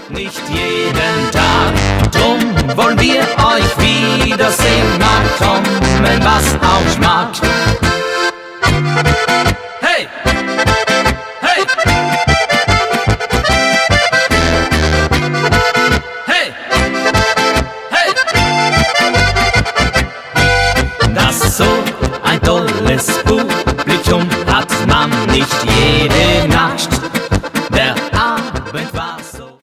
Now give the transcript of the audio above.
nicht jeden Tag. Drum wollen wir euch wiedersehen, mal kommen, was auch mag. Hey! Hey! Hey! Hey! Das ist so ein tolles Buch.